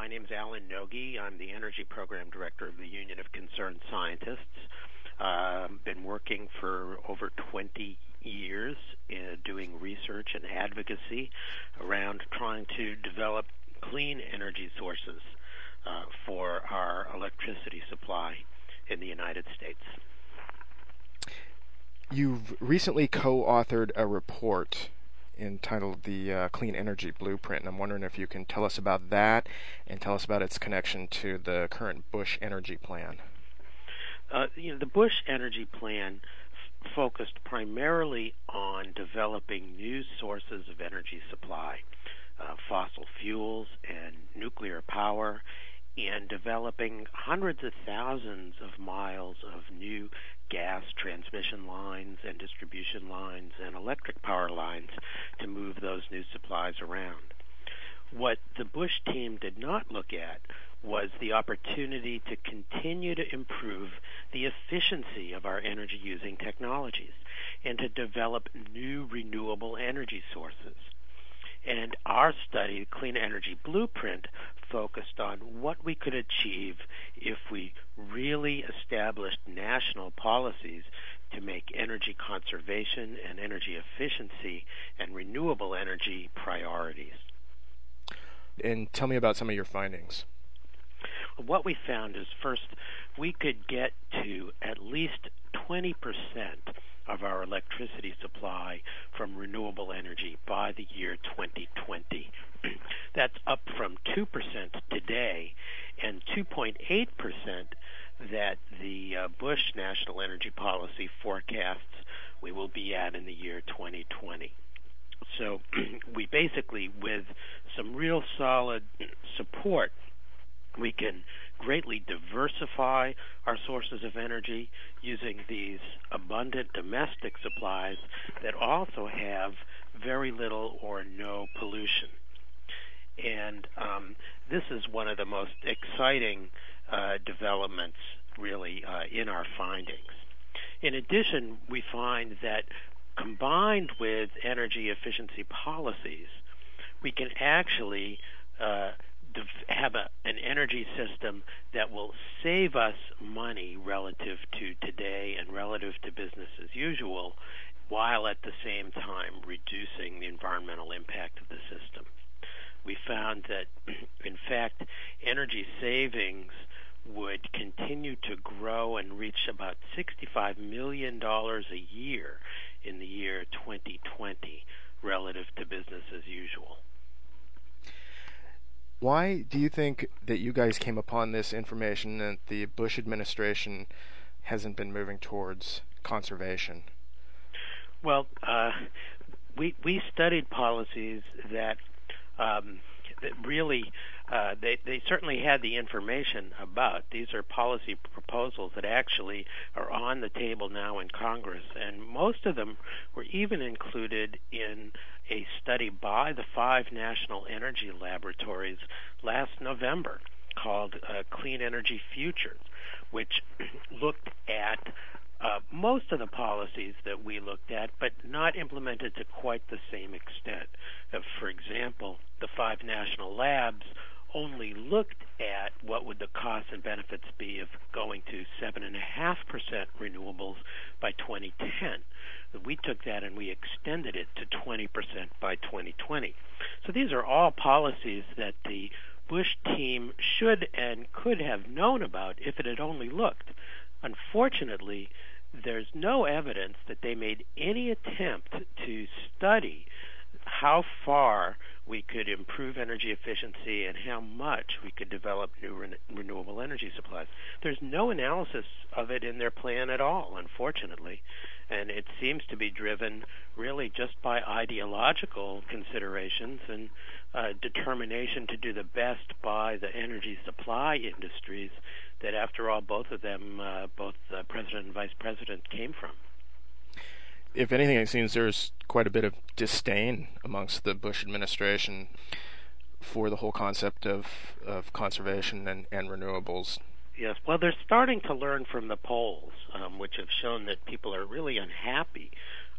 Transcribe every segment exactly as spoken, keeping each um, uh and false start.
my name is Alan Nogi. I'm the Energy Program Director of the Union of Concerned Scientists. I've uh, been working for over twenty years in doing research and advocacy around trying to develop clean energy sources uh, for our electricity supply in the United States. You've recently co-authored a report entitled the uh, Clean Energy Blueprint, and I'm wondering if you can tell us about that and tell us about its connection to the current Bush Energy Plan. Uh, you know, the Bush Energy Plan f- focused primarily on developing new sources of energy supply, uh, fossil fuels and nuclear power, and developing hundreds of thousands of miles of new gas transmission lines and distribution lines and electric power lines to move those new supplies around. What the Bush team did not look at was the opportunity to continue to improve the efficiency of our energy-using technologies and to develop new renewable energy sources. And our study, Clean Energy Blueprint, focused on what we could achieve if we really established national policies to make energy conservation and energy efficiency and renewable energy priorities. And tell me about some of your findings. What we found is, first, we could get to at least twenty percent of our electricity supply from renewable energy by the year twenty twenty. That's up from two percent today and two point eight percent that the uh, Bush National Energy Policy forecasts we will be at in the year twenty twenty. So we basically, with some real solid support, we can greatly diversify our sources of energy using these abundant domestic supplies that also have very little or no pollution. And um, this is one of the most exciting uh, developments, really, uh, in our findings. In addition, we find that combined with energy efficiency policies, we can actually uh, have a, an energy system that will save us money relative to today and relative to business as usual, while at the same time reducing the environmental impact of the system. We found that, in fact, energy savings would continue to grow and reach about sixty-five million dollars a year in the year twenty twenty relative to business as usual. Why do you think that you guys came upon this information that the Bush administration hasn't been moving towards conservation? Well, uh, we we studied policies that um, that really uh, they they certainly had the information about. These are policy proposals that actually are on the table now in Congress, and most of them were even included in a study by the five national energy laboratories last November called uh, Clean Energy Futures, which looked at uh, most of the policies that we looked at, but not implemented to quite the same extent. Uh, for example, the five national labs only looked at what would the costs and benefits be of going to seven point five percent renewables by twenty ten. We took that and we extended it to twenty percent by twenty twenty. So these are all policies that the Bush team should and could have known about if it had only looked. Unfortunately, there's no evidence that they made any attempt to study how far we could improve energy efficiency and how much we could develop new re- renewable energy supplies. There's no analysis of it in their plan at all, unfortunately, and it seems to be driven really just by ideological considerations and uh, determination to do the best by the energy supply industries that, after all, both of them, uh, both the president and vice president, came from. If anything, it seems there's quite a bit of disdain amongst the Bush administration for the whole concept of, of conservation and, and renewables. Yes, well, they're starting to learn from the polls, um, which have shown that people are really unhappy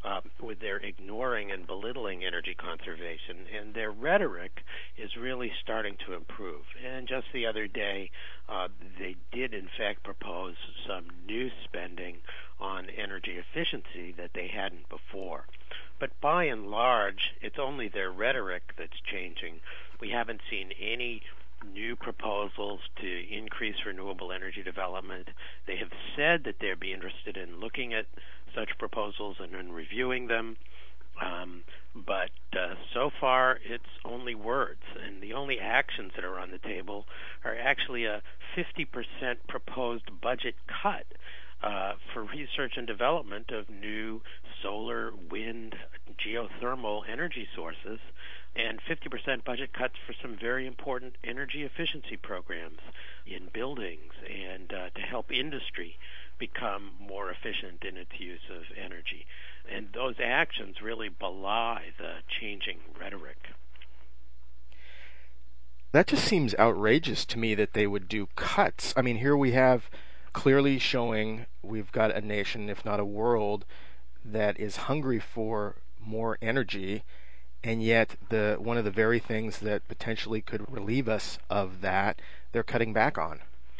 uh, with their ignoring and belittling energy conservation, and their rhetoric is really starting to improve. And just the other day, uh, they did in fact propose some new spending on energy efficiency that they hadn't before. But by and large, it's only their rhetoric that's changing. We haven't seen any new proposals to increase renewable energy development. They have said that they'd be interested in looking at such proposals and in reviewing them. Um, but uh, so far, it's only words, and the only actions that are on the table are actually a fifty percent proposed budget cut uh, for research and development of new solar, wind, geothermal energy sources, and fifty percent budget cuts for some very important energy efficiency programs in buildings and uh, to help industry become more efficient in its use of energy. And those actions really belie the changing rhetoric. That just seems outrageous to me that they would do cuts. I mean, here we have clearly showing we've got a nation, if not a world, that is hungry for more energy, and yet the one of the very things that potentially could relieve us of that, they're cutting back on.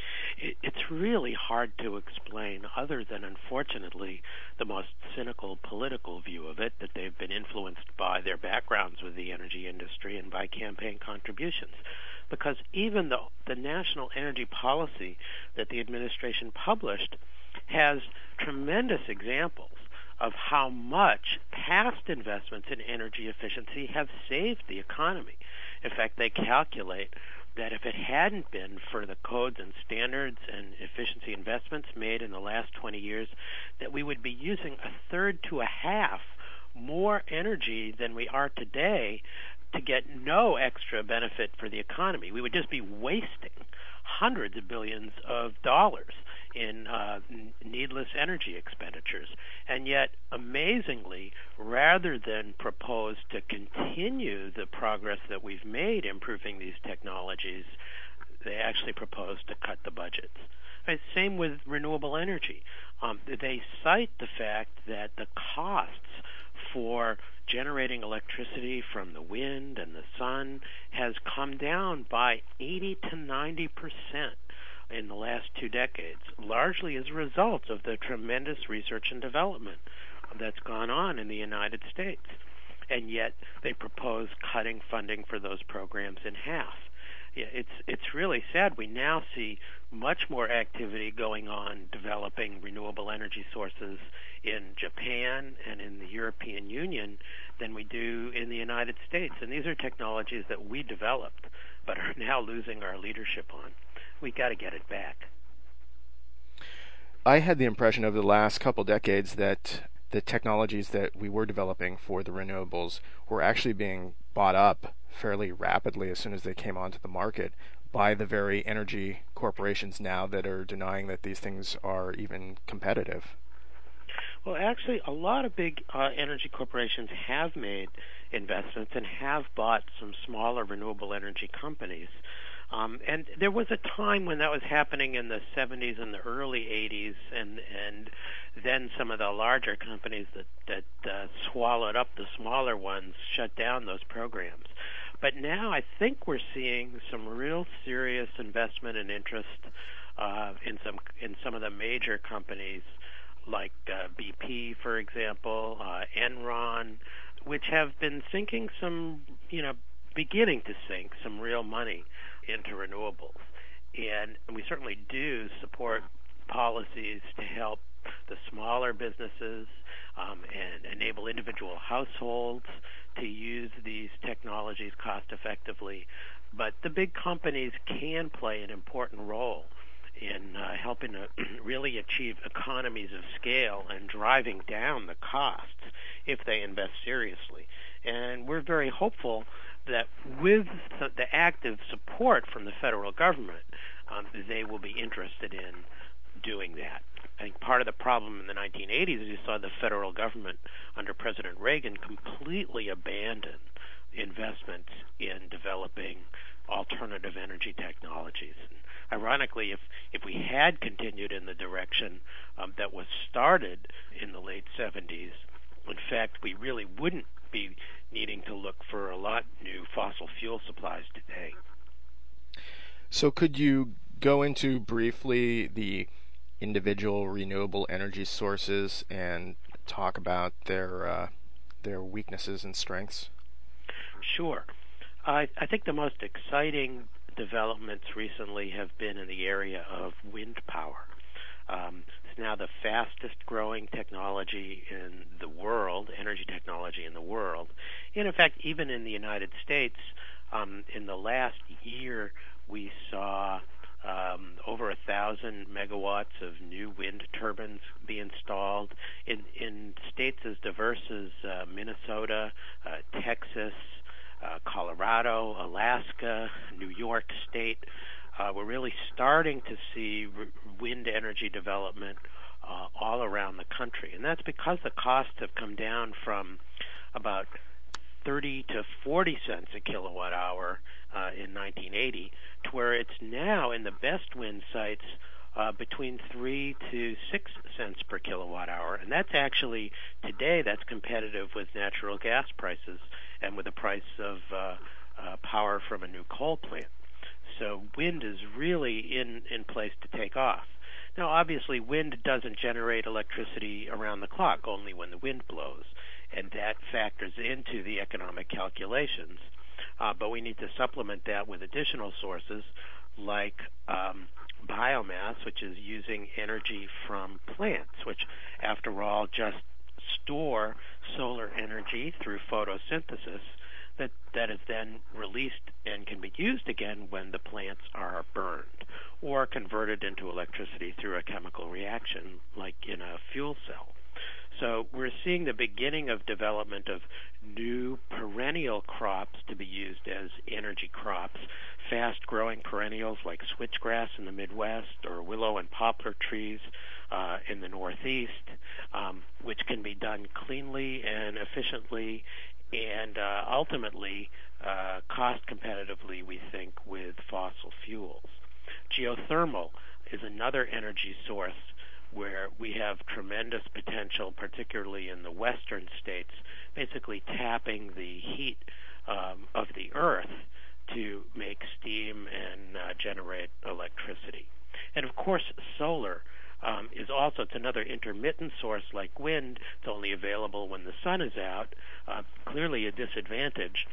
It's really hard to explain, other than, unfortunately, the most cynical political view of it, that they've been influenced by their backgrounds with the energy industry and by campaign contributions. Because even the, the national energy policy that the administration published has tremendous examples of how much past investments in energy efficiency have saved the economy. In fact, they calculate that if it hadn't been for the codes and standards and efficiency investments made in the last twenty years, that we would be using a third to a half more energy than we are today to get no extra benefit for the economy. We would just be wasting hundreds of billions of dollars in uh, needless energy expenditures. And yet, amazingly, rather than propose to continue the progress that we've made improving these technologies, they actually propose to cut the budgets. Right, same with renewable energy. Um, they cite the fact that the costs for generating electricity from the wind and the sun has come down by eighty to ninety percent in the last two decades, largely as a result of the tremendous research and development that's gone on in the United States. And yet they propose cutting funding for those programs in half. Yeah, it's it's really sad. We now see much more activity going on developing renewable energy sources in Japan and in the European Union than we do in the United States. And these are technologies that we developed but are now losing our leadership on. We got to get it back. I had the impression over the last couple decades that the technologies that we were developing for the renewables were actually being bought up fairly rapidly as soon as they came onto the market by the very energy corporations now that are denying that these things are even competitive. Well, actually, a lot of big uh, energy corporations have made investments and have bought some smaller renewable energy companies. Um, and there was a time when that was happening in the seventies and the early eighties, and and then some of the larger companies that, that uh, swallowed up the smaller ones shut down those programs. But now I think we're seeing some real serious investment and interest uh, in some in some of the major companies like uh, B P, for example, uh, Enron, which have been sinking some, you know, beginning to sink some real money into renewables. And we certainly do support policies to help the smaller businesses um, and enable individual households to use these technologies cost effectively. But the big companies can play an important role in uh, helping to really achieve economies of scale and driving down the costs if they invest seriously. And we're very hopeful that with the active support from the federal government, um, they will be interested in doing that. I think part of the problem in the nineteen eighties is you saw the federal government under President Reagan completely abandon investments in developing alternative energy technologies. And ironically, if, if we had continued in the direction um, that was started in the late seventies In fact, we really wouldn't be needing to look for a lot new fossil fuel supplies today. So could you go into briefly the individual renewable energy sources and talk about their uh, their weaknesses and strengths? Sure. I, I think the most exciting developments recently have been in the area of wind power. Um, it's now the fastest growing technology in the world, energy technology in the world. And in fact, even in the United States, um, in the last year, we saw um, over a thousand megawatts of new wind turbines be installed in, in states as diverse as uh, Minnesota, uh, Texas, uh, Colorado, Alaska, New York State. Uh, we're really starting to see r- wind energy development uh, all around the country. And that's because the costs have come down from about thirty to forty cents a kilowatt hour uh, in nineteen eighty to where it's now in the best wind sites uh, between three to six cents per kilowatt hour. And that's actually, today, that's competitive with natural gas prices and with the price of uh, uh, power from a new coal plant. So wind is really in, in place to take off. Now, obviously, wind doesn't generate electricity around the clock, only when the wind blows, and that factors into the economic calculations. Uh, but we need to supplement that with additional sources like um, biomass, which is using energy from plants, which, after all, just store solar energy through photosynthesis that, that is then released and can be used again when the plants are burned or converted into electricity through a chemical reaction like in a fuel cell. So we're seeing the beginning of development of new perennial crops to be used as energy crops, fast-growing perennials like switchgrass in the Midwest or willow and poplar trees uh, in the Northeast, um, which can be done cleanly and efficiently and uh, ultimately uh, cost competitively, we think, with fossil fuels. Geothermal is another energy source where we have tremendous potential, particularly in the western states, basically tapping the heat um, of the earth to make steam and uh, generate electricity. And of course, solar um, is also, it's another intermittent source like wind. It's only available when the sun is out, uh, clearly a disadvantage.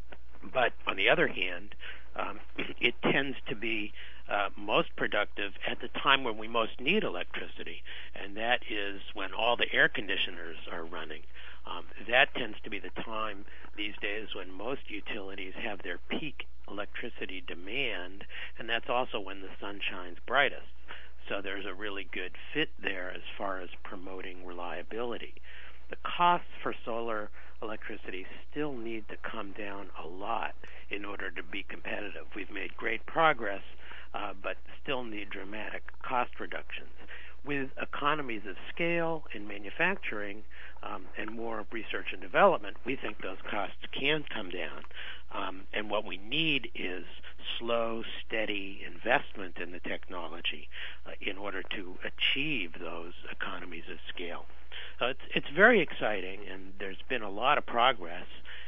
But on the other hand, um, it tends to be uh, most productive at the time when we most need electricity, and that is when all the air conditioners are running. Um, that tends to be the time these days when most utilities have their peak electricity demand, and that's also when the sun shines brightest. So there's a really good fit there as far as promoting reliability. The costs for solar electricity still need to come down a lot in order to be competitive. We've made great progress, uh, but still need dramatic cost reductions. With economies of scale in manufacturing um, and more research and development, we think those costs can come down. Um, and what we need is slow, steady investment in the technology uh, in order to achieve those economies of scale. So it's, it's very exciting, and there's been a lot of progress,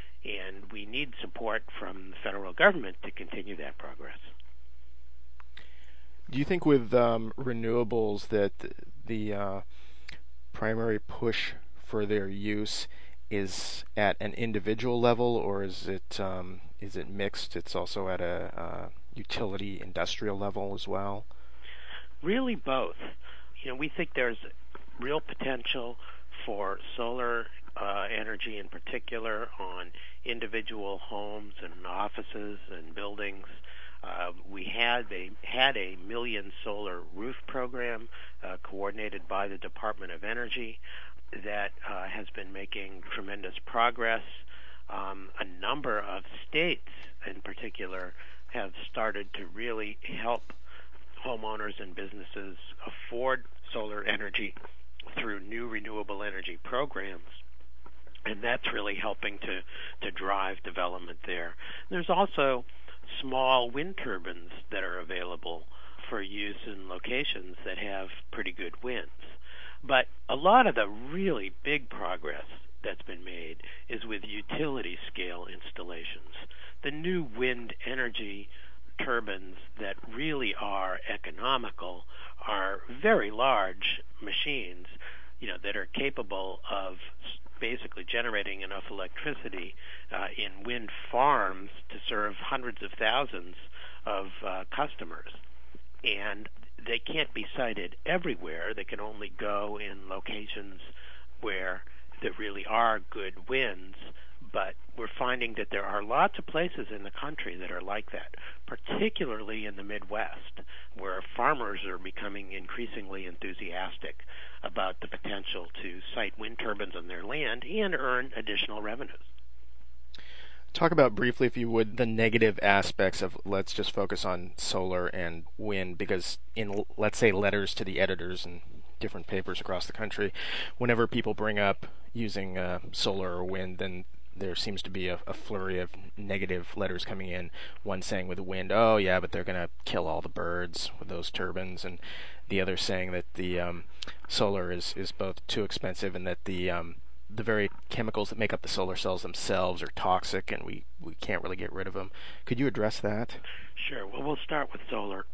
and we need support from the federal government to continue that progress. Do you think with um, renewables that the uh, primary push for their use is at an individual level, or is it um, is it mixed? It's also at a uh, utility industrial level as well? Really both. You know, we think there's real potential for solar uh, energy in particular on individual homes and offices and buildings. Uh, we had a had a million solar roof program uh, coordinated by the Department of Energy that uh, has been making tremendous progress. Um, a number of states, in particular, have started to really help homeowners and businesses afford solar energy through new renewable energy programs. And that's really helping to, to drive development there. There's also small wind turbines that are available for use in locations that have pretty good winds. But a lot of the really big progress that's been made is with utility scale installations. The new wind energy turbines that really are economical are very large machines, you know, that are capable of basically generating enough electricity uh, in wind farms to serve hundreds of thousands of uh, customers. And they can't be sited everywhere. They can only go in locations where there really are good winds. But we're finding that there are lots of places in the country that are like that, particularly in the Midwest, where farmers are becoming increasingly enthusiastic about the potential to site wind turbines on their land and earn additional revenues. Talk about briefly, if you would, the negative aspects of, let's just focus on solar and wind, because in, let's say, letters to the editors and different papers across the country, whenever people bring up using uh, solar or wind, then there seems to be a, a flurry of negative letters coming in. One saying with the wind, oh yeah, but they're going to kill all the birds with those turbines, and the other saying that the um, solar is, is both too expensive and that the um, the very chemicals that make up the solar cells themselves are toxic and we, we can't really get rid of them. Could you address that? Sure. Well, we'll start with solar.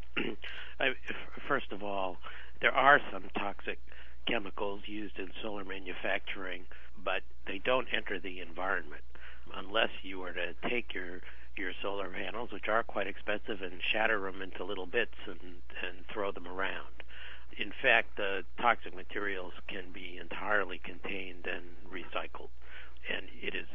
I, first of all, there are some toxic chemicals used in solar manufacturing, but they don't enter the environment unless you were to take your your solar panels, which are quite expensive, and shatter them into little bits and, and throw them around. In fact, the toxic materials can be entirely contained and recycled, and it is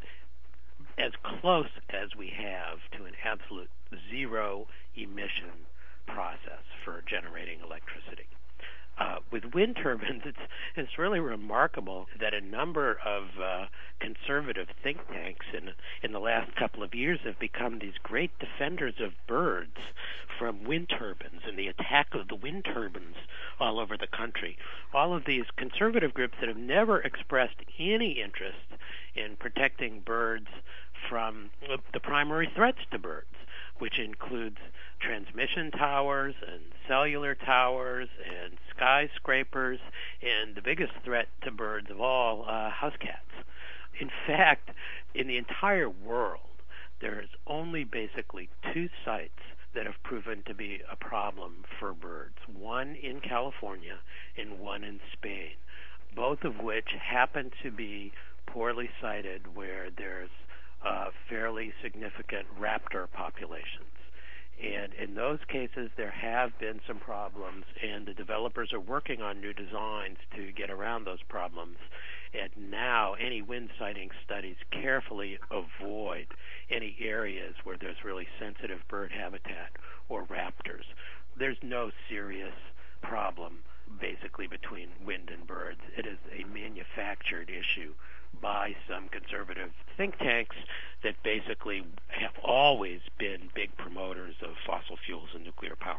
as close as we have to an absolute zero emission process for generating electricity. Uh, with wind turbines, it's it's really remarkable that a number of uh, conservative think tanks in in the last couple of years have become these great defenders of birds from wind turbines and the attack of the wind turbines all over the country. All of these conservative groups that have never expressed any interest in protecting birds from the primary threats to birds, which includes transmission towers and cellular towers and skyscrapers, and the biggest threat to birds of all, uh, house cats. In fact, in the entire world, there is only basically two sites that have proven to be a problem for birds, one in California and one in Spain, both of which happen to be poorly sited where there's uh, fairly significant raptor populations. And in those cases, there have been some problems, and the developers are working on new designs to get around those problems. And now any wind sighting studies carefully avoid any areas where there's really sensitive bird habitat or raptors. There's no serious problem, basically, between wind and birds. It is a manufactured issue by some conservative think tanks that basically have always been big promoters of fossil fuels and nuclear power.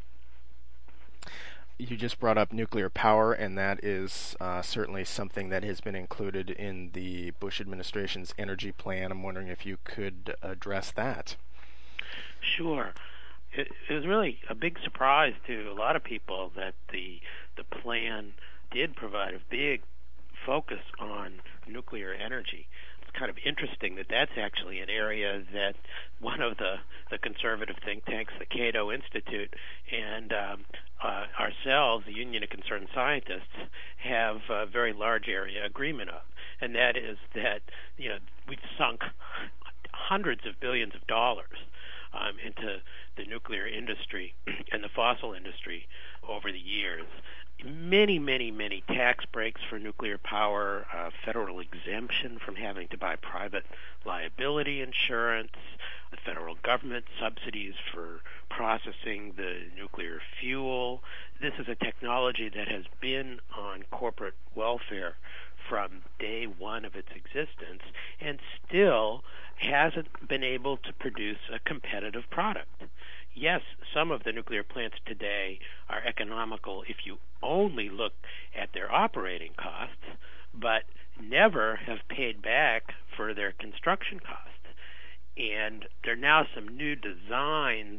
You just brought up nuclear power, and that is uh, certainly something that has been included in the Bush administration's energy plan. I'm wondering if you could address that. Sure. It, it was really a big surprise to a lot of people that the the plan did provide a big focus on nuclear energy. It's kind of interesting that that's actually an area that one of the, the conservative think tanks, the Cato Institute, and um, uh, ourselves, the Union of Concerned Scientists, have a very large area agreement of, and that is that, you know, we've sunk hundreds of billions of dollars um, into the nuclear industry and the fossil industry over the years. Many, many, many tax breaks for nuclear power, uh, federal exemption from having to buy private liability insurance, the federal government subsidies for processing the nuclear fuel. This is a technology that has been on corporate welfare from day one of its existence and still hasn't been able to produce a competitive product. Yes, some of the nuclear plants today are economical if you only look at their operating costs, but never have paid back for their construction costs. And there are now some new designs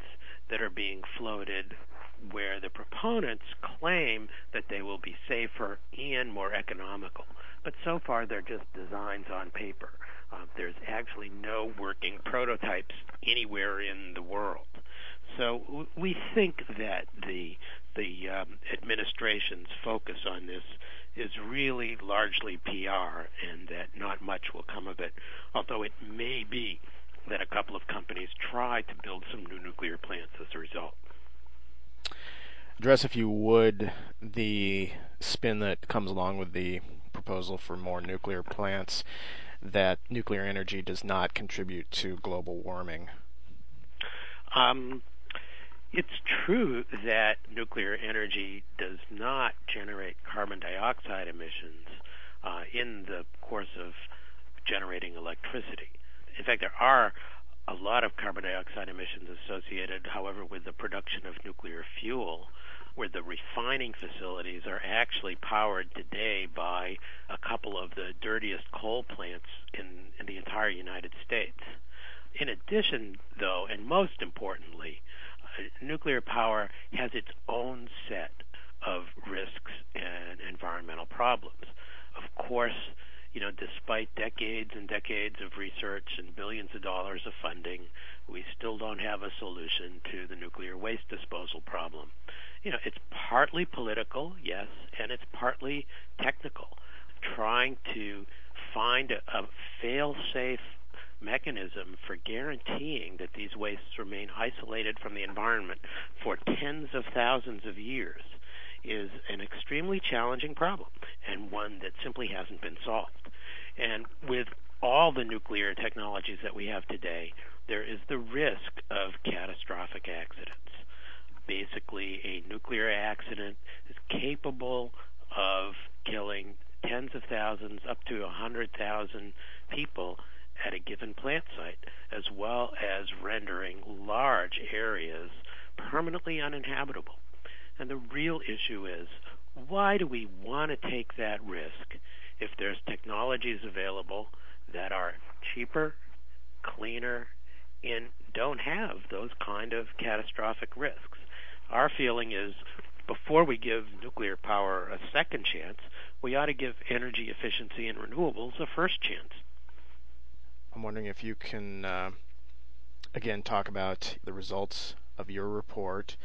that are being floated where the proponents claim that they will be safer and more economical. But so far, they're just designs on paper. Uh, there's actually no working prototypes anywhere in the world. So w- we think that the the um, administration's focus on this is really largely P R, and that not much will come of it, although it may be that a couple of companies try to build some new nuclear plants as a result. Address, if you would, the spin that comes along with the proposal for more nuclear plants, that nuclear energy does not contribute to global warming. Um, it's true that nuclear energy does not generate carbon dioxide emissions uh, in the course of generating electricity. In fact, there are a lot of carbon dioxide emissions associated, however, with the production of nuclear fuel, where the refining facilities are actually powered today by a couple of the dirtiest coal plants in, in the entire United States. In addition, though, and most importantly, uh, nuclear power has its own set of risks and environmental problems. Of course, you know, despite decades and decades of research and billions of dollars of funding, we still don't have a solution to the nuclear waste disposal problem. You know, it's partly political, yes, and it's partly technical, trying to find a, a fail-safe mechanism for guaranteeing that these wastes remain isolated from the environment for tens of thousands of years is an extremely challenging problem, and one that simply hasn't been solved. And with all the nuclear technologies that we have today, there is the risk of catastrophic accidents. Basically, a nuclear accident is capable of killing tens of thousands, up to one hundred thousand people at a given plant site, as well as rendering large areas permanently uninhabitable. And the real issue is, why do we want to take that risk if there's technologies available that are cheaper, cleaner, and don't have those kind of catastrophic risks? Our feeling is, before we give nuclear power a second chance, we ought to give energy efficiency and renewables a first chance. I'm wondering if you can, uh, again, talk about the results of your report,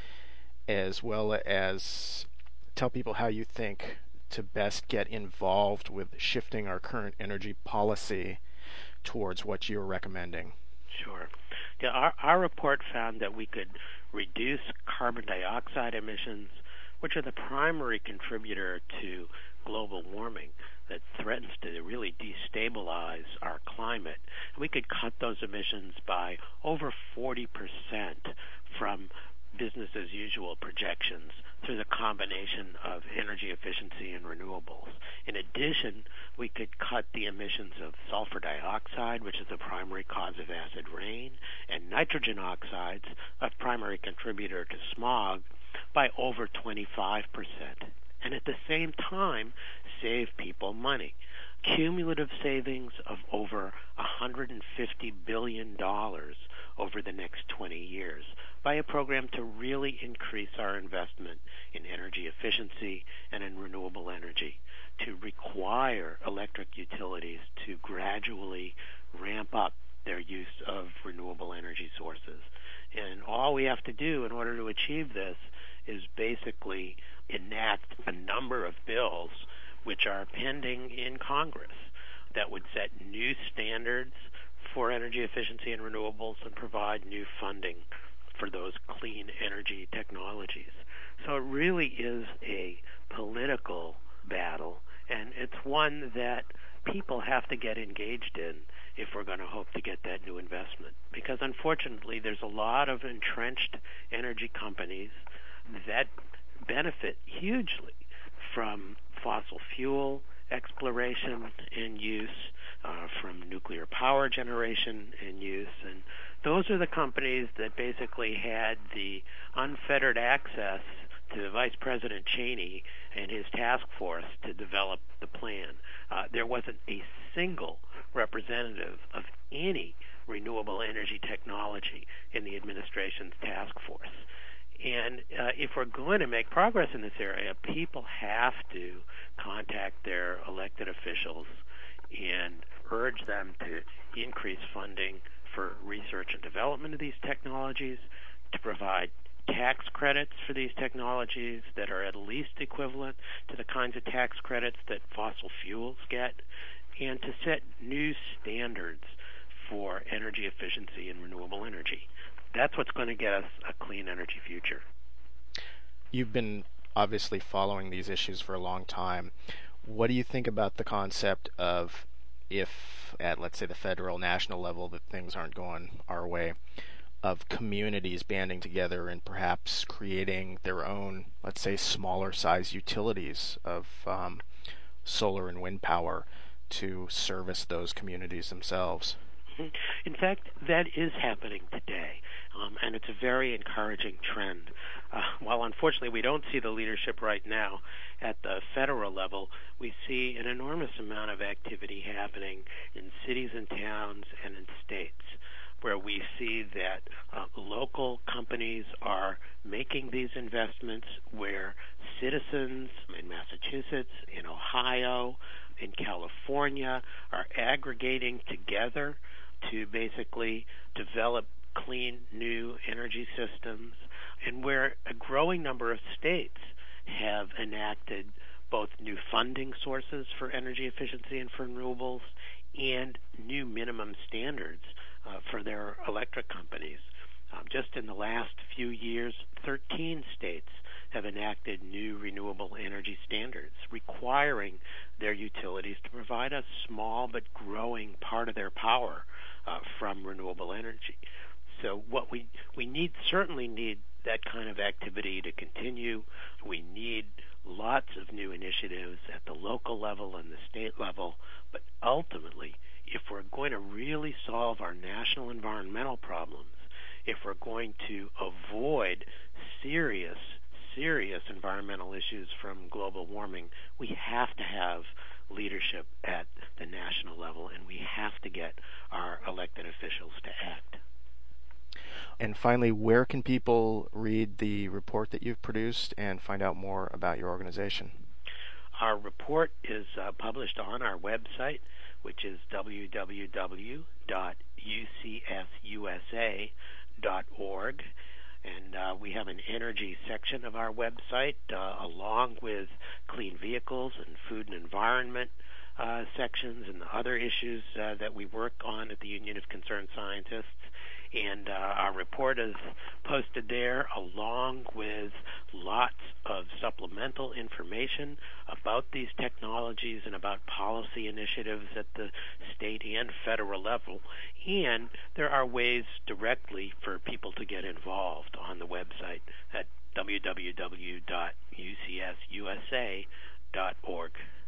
as well as tell people how you think to best get involved with shifting our current energy policy towards what you're recommending. Sure. Yeah, our, our report found that we could reduce carbon dioxide emissions, which are the primary contributor to global warming that threatens to really destabilize our climate. We could cut those emissions by over forty percent from business as usual projections through the combination of energy efficiency and renewables. In addition, we could cut the emissions of sulfur dioxide, which is the primary cause of acid rain, and nitrogen oxides, a primary contributor to smog, by over twenty-five percent. And at the same time, save people money. Cumulative savings of over one hundred fifty billion dollars over the next twenty years by a program to really increase our investment in energy efficiency and in renewable energy, to require electric utilities to gradually ramp up their use of renewable energy sources. And all we have to do in order to achieve this is basically enact a number of bills which are pending in Congress that would set new standards for energy efficiency and renewables and provide new funding for those clean energy technologies. So it really is a political battle, and it's one that people have to get engaged in if we're going to hope to get that new investment. Because unfortunately, there's a lot of entrenched energy companies that benefit hugely from fossil fuel exploration and use, uh, from nuclear power generation and use. And those are the companies that basically had the unfettered access to Vice President Cheney and his task force to develop the plan. Uh, there wasn't a single representative of any renewable energy technology in the administration's task force. And uh, if we're going to make progress in this area, people have to contact their elected officials and urge them to increase funding for research and development of these technologies, to provide tax credits for these technologies that are at least equivalent to the kinds of tax credits that fossil fuels get, and to set new standards for energy efficiency and renewable energy. That's what's going to get us a clean energy future. You've been obviously following these issues for a long time. What do you think about the concept of, if at, let's say, the federal, national level, that things aren't going our way, of communities banding together and perhaps creating their own, let's say, smaller size utilities of um, solar and wind power to service those communities themselves? In fact, that is happening today, um, and it's a very encouraging trend. Uh, while unfortunately we don't see the leadership right now at the federal level, we see an enormous amount of activity happening in cities and towns and in states, where we see that uh, local companies are making these investments, where citizens in Massachusetts, in Ohio, in California are aggregating together to basically develop clean new energy systems, and where a growing number of states have enacted both new funding sources for energy efficiency and for renewables and new minimum standards uh, for their electric companies. Um, just in the last few years, thirteen states have enacted new renewable energy standards requiring their utilities to provide a small but growing part of their power uh, from renewable energy. So what we we need certainly need that kind of activity to continue. We need lots of new initiatives at the local level and the state level, but ultimately, if we're going to really solve our national environmental problems, if we're going to avoid serious, serious environmental issues from global warming, we have to have leadership at the national level, and we have to get our elected officials to act. And finally, where can people read the report that you've produced and find out more about your organization? Our report is uh, published on our website, which is w w w dot u c s u s a dot org. And uh, we have an energy section of our website, uh, along with clean vehicles and food and environment uh, sections and the other issues uh, that we work on at the Union of Concerned Scientists. And uh, our report is posted there, along with lots of supplemental information about these technologies and about policy initiatives at the state and federal level. And there are ways directly for people to get involved on the website at w w w dot u c s u s a dot org.